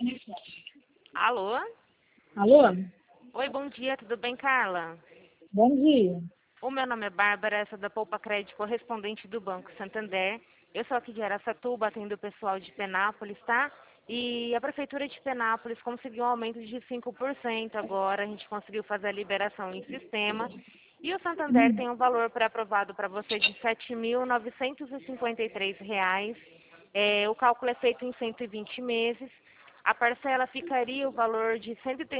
Alô? Alô? Oi, bom dia, tudo bem, Carla? Bom dia. O meu nome é Bárbara, sou da Poupa Crédito, correspondente do Banco Santander. Eu sou aqui de Araçatuba, atendo o pessoal de Penápolis, tá? E a Prefeitura de Penápolis conseguiu um aumento de 5% agora, a gente conseguiu fazer a liberação em sistema. E o Santander tem um valor pré-aprovado para você de R$ 7.953. O cálculo é feito em 120 meses. A parcela ficaria o valor de R$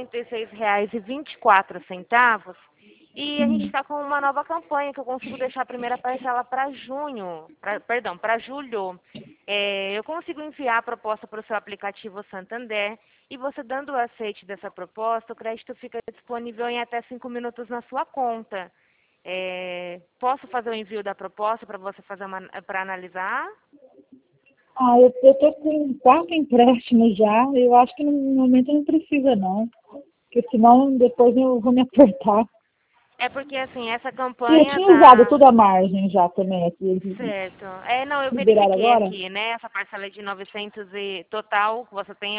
136,24. E a gente está com uma nova campanha que eu consigo deixar a primeira parcela para para julho. Eu consigo enviar a proposta para o seu aplicativo Santander e você dando o aceite dessa proposta, o crédito fica disponível em até 5 minutos na sua conta. Posso fazer o envio da proposta para você fazer para analisar? Eu tô com 4 empréstimos já. Eu acho que no momento não precisa, não. Porque senão depois eu vou me apertar. É porque, assim, essa E eu campanha tinha usado tá... toda a margem já também aqui. Certo. Não, eu Liberaram verifiquei agora? aqui, né? Essa parcela de 900 e total, você tem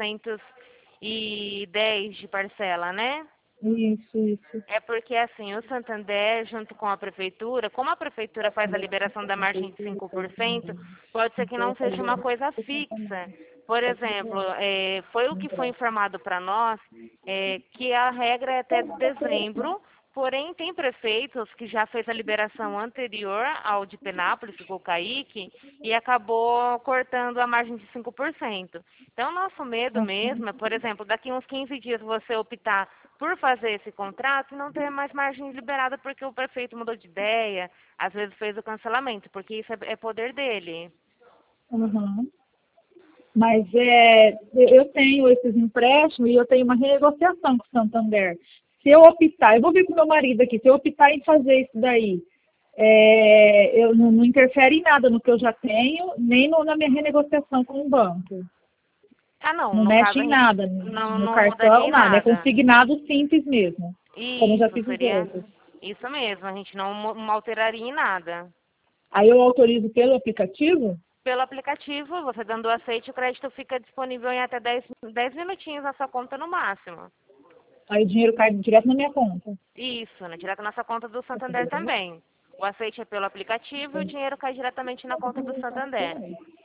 810 de parcela, né? Isso. É porque, assim, o Santander, junto com a Prefeitura, como a Prefeitura faz a liberação da margem de 5%, pode ser que não seja uma coisa fixa. Por exemplo, foi o que foi informado para nós, que a regra é até dezembro, porém tem prefeitos que já fez a liberação anterior ao de Penápolis, ficou Caique, e acabou cortando a margem de 5%. Então, nosso medo mesmo é, por exemplo, daqui uns 15 dias você optar por fazer esse contrato e não ter mais margem liberada porque o prefeito mudou de ideia, às vezes fez o cancelamento, porque isso é poder dele. Uhum. Mas eu tenho esses empréstimos e eu tenho uma renegociação com o Santander. Se eu optar, eu vou ver com meu marido aqui, se eu optar em fazer isso daí, eu não interfere em nada no que eu já tenho, nem na minha renegociação com o banco. Não, Não no mexe caso a em gente nada no não mudaria cartão, em nada. É nada. consignado simples mesmo, como eu já Isso, fiz os seria outros. isso mesmo, a gente não alteraria em nada. Aí eu autorizo pelo aplicativo, Pelo aplicativo, você dando o aceite, o crédito fica disponível em até 10 minutinhos na sua conta no máximo. aí o dinheiro cai direto na minha conta. Isso, né? Direto na sua conta do Santander também. O aceite é pelo aplicativo e o dinheiro cai diretamente na conta do Santander.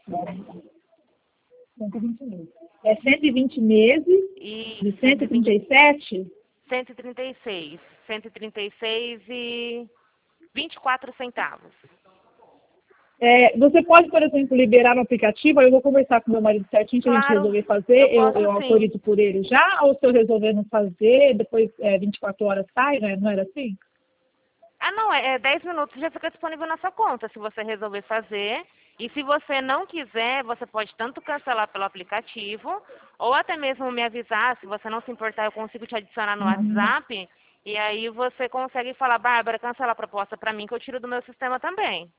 120 meses. É 120 meses de E 137? 136. 136 e 24 centavos. Você pode, por exemplo, liberar no aplicativo, aí eu vou conversar com meu marido certinho, se a gente Claro, resolver eu fazer, posso eu sim. autorizo por ele já, ou se eu resolver não fazer, depois 24 horas sai, né? Não era assim? Não, 10 minutos já fica disponível na sua conta, se você resolver fazer. E se você não quiser, você pode tanto cancelar pelo aplicativo, ou até mesmo me avisar, se você não se importar, eu consigo te adicionar no Uhum. WhatsApp, e aí você consegue falar, Bárbara, cancela a proposta para mim, que eu tiro do meu sistema também.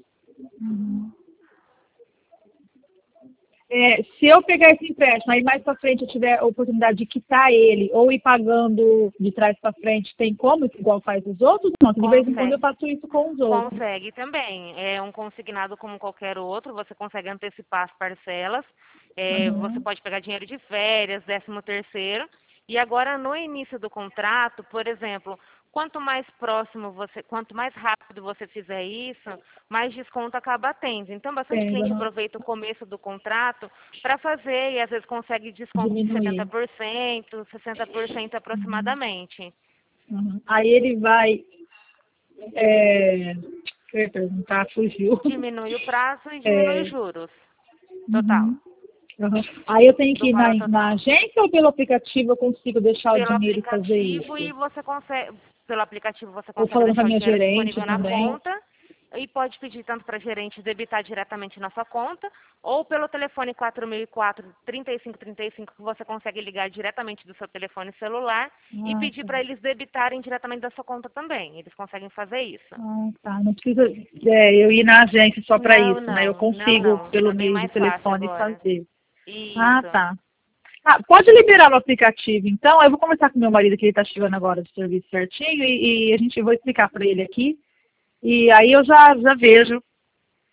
Se eu pegar esse empréstimo, aí mais para frente eu tiver a oportunidade de quitar ele ou ir pagando de trás para frente, tem como, igual faz os outros? Não, de vez em quando eu Consegue. faço isso com os outros. Consegue também. É um consignado como qualquer outro, você consegue antecipar as parcelas, você Uhum. pode pegar dinheiro de férias, 13º, e agora no início do contrato, por exemplo, quanto mais rápido você fizer isso, mais desconto acaba tendo. Então, bastante Tendo, cliente uhum. aproveita o começo do contrato para fazer e às vezes consegue desconto de Diminuir. 70%, 60% aproximadamente. Uhum. Aí ele vai. É, eu ia perguntar, fugiu. Diminui o prazo e diminui os É, juros. Total. uhum. Uhum. Aí eu tenho Do que ir valor na total. agência ou pelo aplicativo eu consigo deixar o Pelo dinheiro e fazer aplicativo isso? e você consegue, pelo aplicativo você Ou consegue falando com a deixar o minha dinheiro gerente disponível na também? conta e pode pedir tanto para a gerente debitar diretamente na sua conta ou pelo telefone 4004-3535 que você consegue ligar diretamente do seu telefone celular e Ah, pedir tá. para eles debitarem diretamente da sua conta também. Eles conseguem fazer isso. Ah, tá. Não precisa eu ir na agência só para Não, isso, né? Eu não, não, consigo, não. pelo É bem meio do mais fácil telefone, agora. fazer. Ah, Isso. tá. Pode liberar no aplicativo, então. Eu vou conversar com meu marido, que ele está chegando agora do serviço certinho, e a gente vai explicar para ele aqui. E aí eu já vejo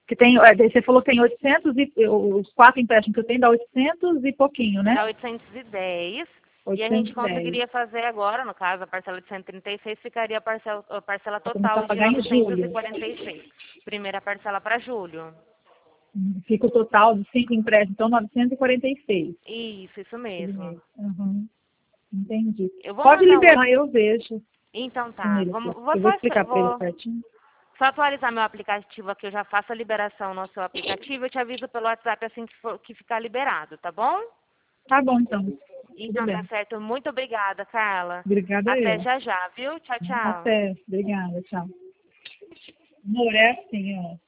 Que tem, você falou que tem 800 e os 4 empréstimos que eu tenho dá 800 e pouquinho, né? Dá 810. E a gente 810. conseguiria fazer agora, no caso, a parcela de 136, ficaria a parcela Vou começar a total de pagar em julho. 946. Primeira parcela para julho. Fica o total de 5 empréstimos, então 946. Isso mesmo. Uhum. Entendi. Eu vou Pode mandar liberar, eu vejo Então com tá. ele. Vou Eu vou explicar para ele vou certinho. só atualizar meu aplicativo aqui, eu já faço a liberação no seu aplicativo, eu te aviso pelo WhatsApp assim que ficar liberado, tá bom? Tá bom, então. Tudo Então bem. tá certo. Muito obrigada, Carla. Obrigada Até eu. já já, viu? Tchau, tchau. Até. Obrigada, tchau. Amor, é assim, ó.